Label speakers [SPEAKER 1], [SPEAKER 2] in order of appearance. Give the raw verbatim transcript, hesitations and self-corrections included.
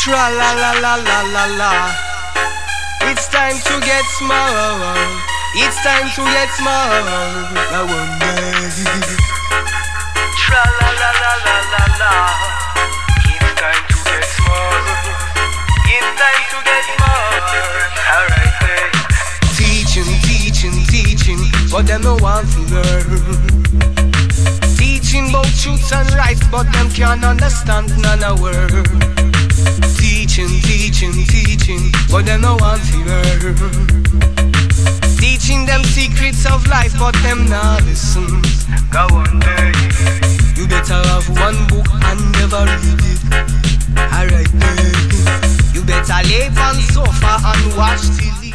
[SPEAKER 1] Tra la la la la la la. It's time to get small. It's time to get small. I wonder. Tra la la la la la la. It's time to get small. It's time to get small. Alright, hey. Teaching, teaching, teaching, but them no want to learn. Teaching about truths and rights, but them can't understand none of word. Teaching, teaching, teaching, but them no want to learn. Teaching them secrets of life, but them not listen. Go on, day. You better have one book and never read it. Alright, day. You better lay on sofa and watch T V.